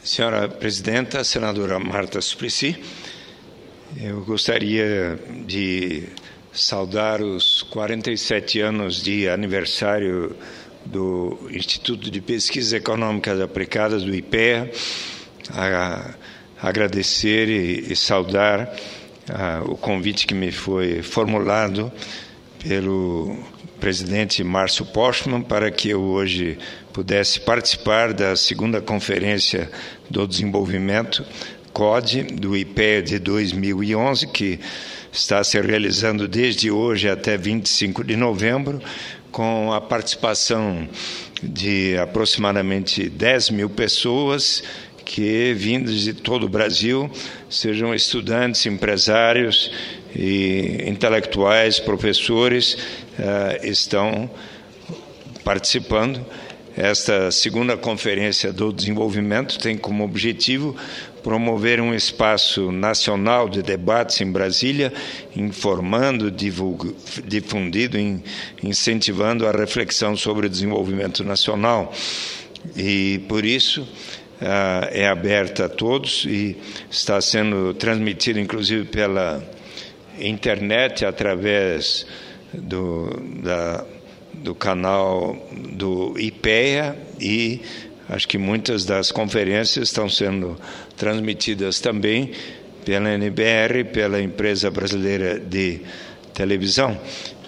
Senhora Presidenta, Senadora Marta Suplicy, eu gostaria de saudar os 47 anos de aniversário do Instituto de Pesquisas Econômicas Aplicadas, do IPEA, agradecer e saudar o convite que me foi formulado pelo presidente Márcio Postman para que eu hoje pudesse participar da segunda Conferência do Desenvolvimento, CODE, do IPEA de 2011, que está se realizando desde hoje até 25 de novembro, com a participação de aproximadamente 10 mil pessoas que, vindas de todo o Brasil, sejam estudantes, empresários e intelectuais, professores, estão participando. Esta segunda Conferência do Desenvolvimento tem como objetivo promover um espaço nacional de debates em Brasília, informando, difundindo, incentivando a reflexão sobre o desenvolvimento nacional. E, por isso, é aberta a todos e está sendo transmitida, inclusive, pela internet, através do canal do IPEA, e acho que muitas das conferências estão sendo transmitidas também pela NBR, pela Empresa Brasileira de Televisão.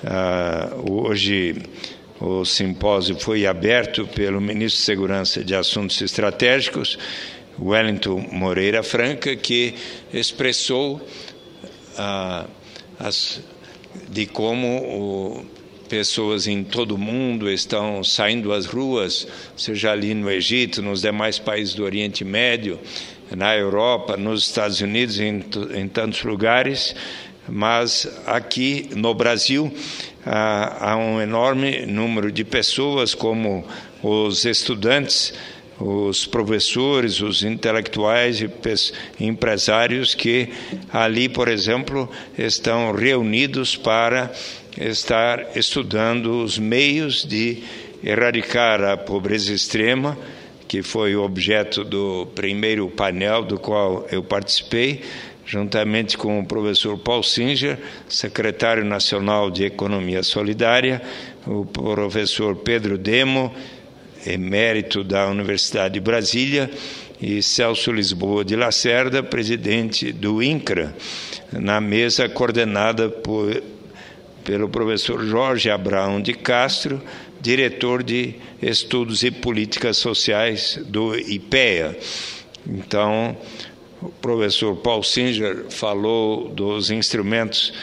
Hoje o simpósio foi aberto pelo Ministro de Segurança de Assuntos Estratégicos, Wellington Moreira Franca, que expressou de como pessoas em todo o mundo estão saindo às ruas, seja ali no Egito, nos demais países do Oriente Médio, na Europa, nos Estados Unidos, em tantos lugares, mas aqui no Brasil há um enorme número de pessoas, como os estudantes, os professores, os intelectuais e empresários que ali, por exemplo, estão reunidos para estar estudando os meios de erradicar a pobreza extrema, que foi o objeto do primeiro painel do qual eu participei, juntamente com o professor Paul Singer, secretário nacional de Economia Solidária, o professor Pedro Demo, emérito da Universidade de Brasília, e Celso Lisboa de Lacerda, presidente do INCRA, na mesa coordenada pelo professor Jorge Abraão de Castro, diretor de Estudos e Políticas Sociais do IPEA. Então, o professor Paul Singer falou dos instrumentos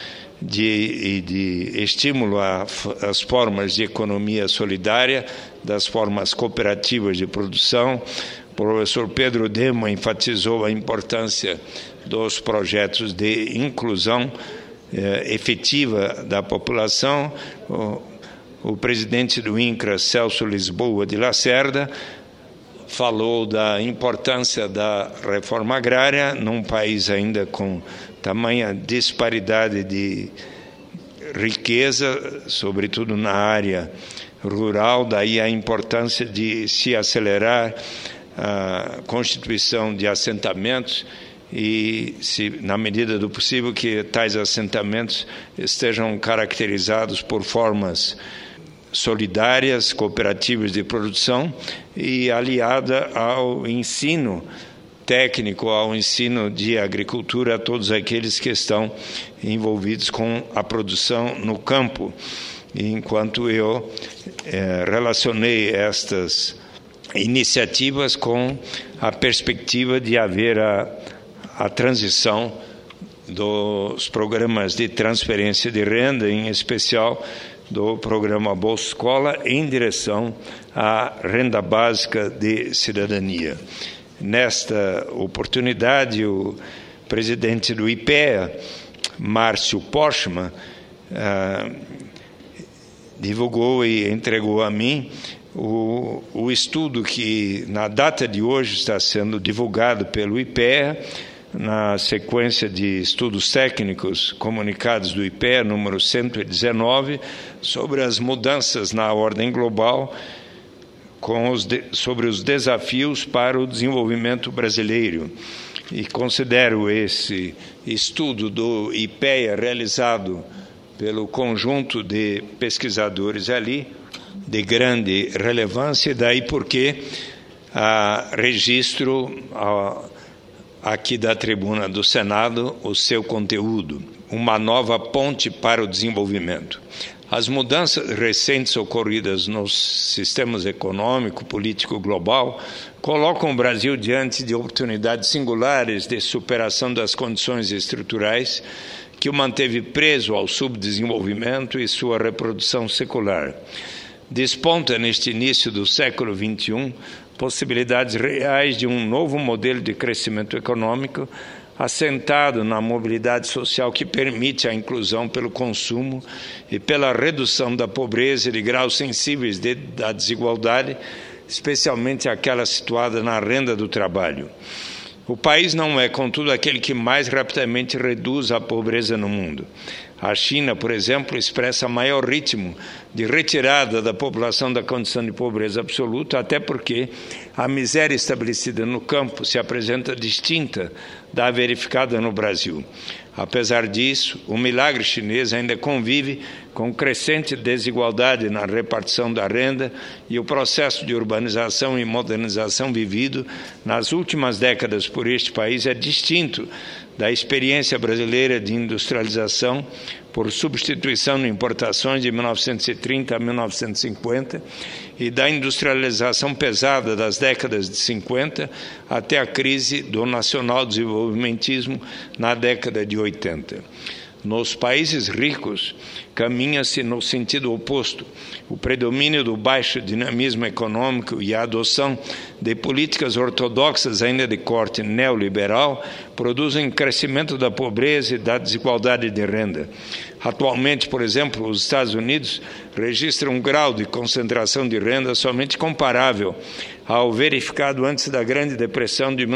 de estímulo às formas de economia solidária, das formas cooperativas de produção. O professor Pedro Demo enfatizou a importância dos projetos de inclusão efetiva da população. O presidente do INCRA, Celso Lisboa de Lacerda, falou da importância da reforma agrária num país ainda com tamanha disparidade de riqueza, sobretudo na área rural, daí a importância de se acelerar a constituição de assentamentos e, na medida do possível, que tais assentamentos estejam caracterizados por formas solidárias, cooperativas de produção e aliada ao ensino técnico, ao ensino de agricultura, a todos aqueles que estão envolvidos com a produção no campo. Enquanto eu relacionei estas iniciativas com a perspectiva de haver a transição dos programas de transferência de renda, em especial do programa Bolsa Escola, em direção à renda básica de cidadania. Nesta oportunidade, o presidente do IPEA, Márcio Postman, divulgou e entregou a mim o estudo que, na data de hoje, está sendo divulgado pelo IPEA, na sequência de estudos técnicos comunicados do IPEA, número 119, sobre as mudanças na ordem global sobre os desafios para o desenvolvimento brasileiro. E considero esse estudo do IPEA realizado pelo conjunto de pesquisadores ali de grande relevância, e daí porque registro aqui da tribuna do Senado o seu conteúdo, uma nova ponte para o desenvolvimento. As mudanças recentes ocorridas nos sistemas econômico, político global colocam o Brasil diante de oportunidades singulares de superação das condições estruturais que o manteve preso ao subdesenvolvimento e sua reprodução secular. Desponta neste início do século XXI possibilidades reais de um novo modelo de crescimento econômico assentado na mobilidade social que permite a inclusão pelo consumo e pela redução da pobreza e de graus sensíveis da desigualdade, especialmente aquela situada na renda do trabalho. O país não é, contudo, aquele que mais rapidamente reduz a pobreza no mundo. A China, por exemplo, expressa maior ritmo de retirada da população da condição de pobreza absoluta, até porque a miséria estabelecida no campo se apresenta distinta da verificada no Brasil. Apesar disso, o milagre chinês ainda convive com crescente desigualdade na repartição da renda e o processo de urbanização e modernização vivido nas últimas décadas por este país é distinto da experiência brasileira de industrialização por substituição de importações de 1930 a 1950 e da industrialização pesada das décadas de 50 até a crise do nacional-desenvolvimentismo na década de 80. Nos países ricos, caminha-se no sentido oposto. O predomínio do baixo dinamismo econômico e a adoção de políticas ortodoxas ainda de corte neoliberal produzem crescimento da pobreza e da desigualdade de renda. Atualmente, por exemplo, os Estados Unidos registram um grau de concentração de renda somente comparável ao verificado antes da Grande Depressão de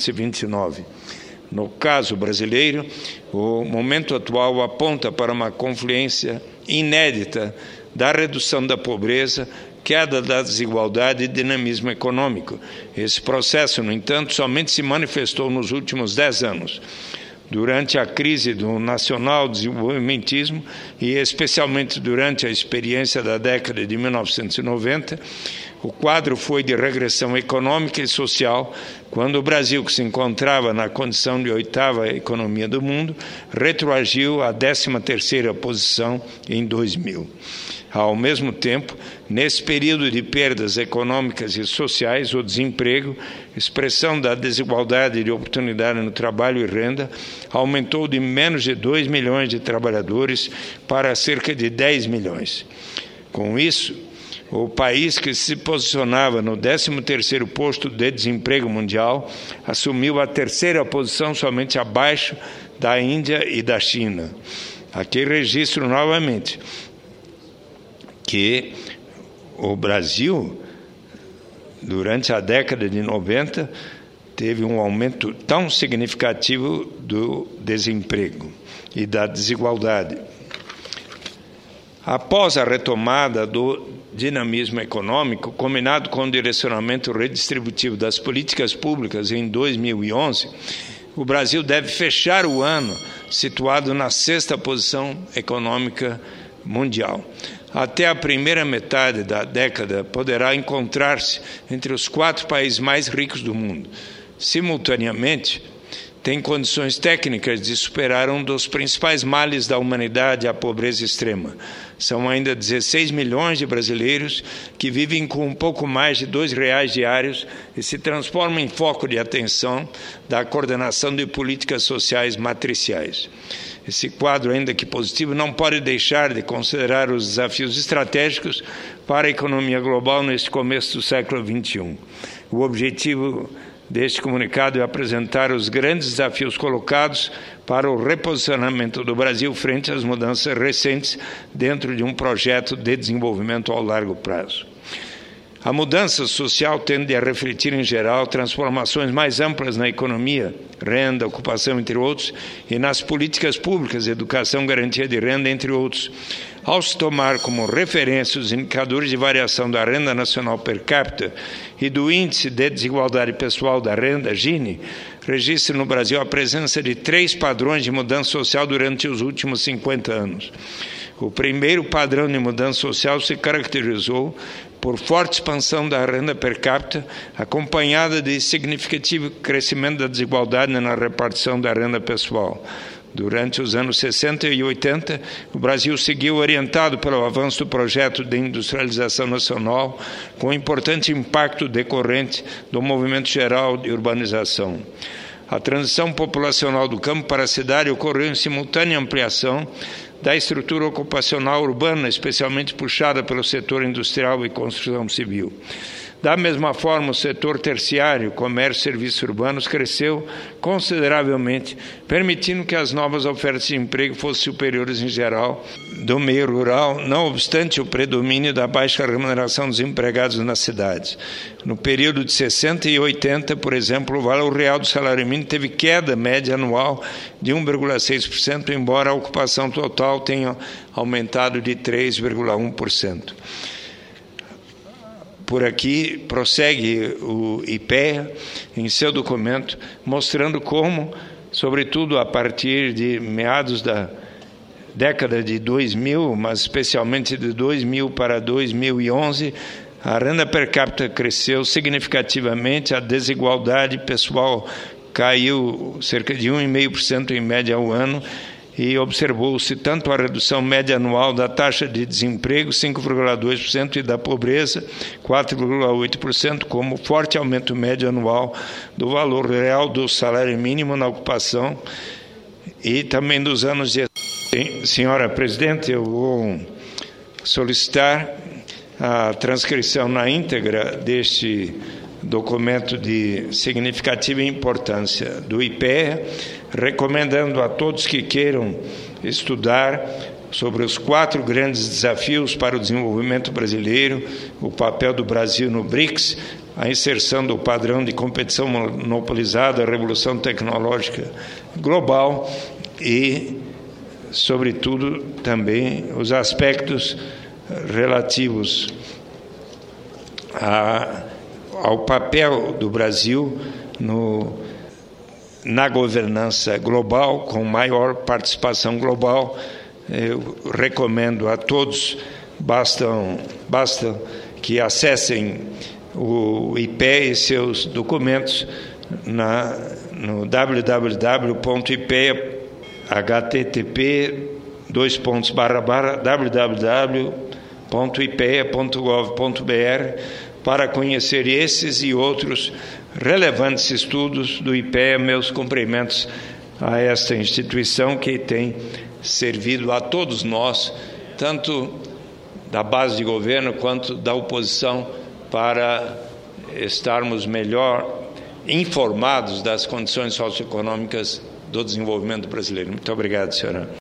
1929. No caso brasileiro, o momento atual aponta para uma confluência inédita da redução da pobreza, queda da desigualdade e dinamismo econômico. Esse processo, no entanto, somente se manifestou nos últimos 10 anos. Durante a crise do nacional-desenvolvimentismo e especialmente durante a experiência da década de 1990, o quadro foi de regressão econômica e social, quando o Brasil, que se encontrava na condição de 8ª economia do mundo, retroagiu à 13ª posição em 2000. Ao mesmo tempo, nesse período de perdas econômicas e sociais, o desemprego, expressão da desigualdade de oportunidade no trabalho e renda, aumentou de menos de 2 milhões de trabalhadores para cerca de 10 milhões. Com isso, o país que se posicionava no 13º posto de desemprego mundial assumiu a 3ª posição somente abaixo da Índia e da China. Aqui registro novamente que o Brasil, durante a década de 90, teve um aumento tão significativo do desemprego e da desigualdade. Após a retomada do dinamismo econômico, combinado com o direcionamento redistributivo das políticas públicas em 2011, o Brasil deve fechar o ano situado na 6ª posição econômica mundial. Até a primeira metade da década poderá encontrar-se entre os 4 países mais ricos do mundo. Simultaneamente, tem condições técnicas de superar um dos principais males da humanidade, a pobreza extrema. São ainda 16 milhões de brasileiros que vivem com um pouco mais de R$ 2 diários e se transformam em foco de atenção da coordenação de políticas sociais matriciais. Esse quadro, ainda que positivo, não pode deixar de considerar os desafios estratégicos para a economia global neste começo do século XXI. O objetivo deste comunicado é apresentar os grandes desafios colocados para o reposicionamento do Brasil frente às mudanças recentes dentro de um projeto de desenvolvimento ao largo prazo. A mudança social tende a refletir, em geral, transformações mais amplas na economia, renda, ocupação, entre outros, e nas políticas públicas, educação, garantia de renda, entre outros. Ao se tomar como referência os indicadores de variação da renda nacional per capita e do índice de desigualdade pessoal da renda, Gini, registra no Brasil a presença de 3 padrões de mudança social durante os últimos 50 anos. O primeiro padrão de mudança social se caracterizou por forte expansão da renda per capita, acompanhada de significativo crescimento da desigualdade na repartição da renda pessoal. Durante os anos 60 e 80, o Brasil seguiu orientado pelo avanço do projeto de industrialização nacional, com importante impacto decorrente do movimento geral de urbanização. A transição populacional do campo para a cidade ocorreu em simultânea ampliação da estrutura ocupacional urbana, especialmente puxada pelo setor industrial e construção civil. Da mesma forma, o setor terciário, comércio e serviços urbanos, cresceu consideravelmente, permitindo que as novas ofertas de emprego fossem superiores, em geral, do meio rural, não obstante o predomínio da baixa remuneração dos empregados nas cidades. No período de 60 e 80, por exemplo, o valor real do salário mínimo teve queda média anual de 1,6%, embora a ocupação total tenha aumentado de 3,1%. Por aqui, prossegue o IPEA em seu documento, mostrando como, sobretudo a partir de meados da década de 2000, mas especialmente de 2000 para 2011, a renda per capita cresceu significativamente, a desigualdade pessoal caiu cerca de 1,5% em média ao ano, e observou-se tanto a redução média anual da taxa de desemprego, 5,2%, e da pobreza, 4,8%, como forte aumento médio anual do valor real do salário mínimo na ocupação e também dos anos de... Senhora Presidente, eu vou solicitar a transcrição na íntegra deste documento de significativa importância do IPEA, recomendando a todos que queiram estudar sobre os 4 grandes desafios para o desenvolvimento brasileiro, o papel do Brasil no BRICS, a inserção do padrão de competição monopolizada, a revolução tecnológica global e, sobretudo, também os aspectos relativos ao papel do Brasil na governança global, com maior participação global. Eu recomendo a todos, basta que acessem o IPEA e seus documentos no www.ipea.gov.br para conhecer esses e outros relevantes estudos do IPEA. Meus cumprimentos a esta instituição que tem servido a todos nós, tanto da base de governo quanto da oposição, para estarmos melhor informados das condições socioeconômicas do desenvolvimento brasileiro. Muito obrigado, senhora.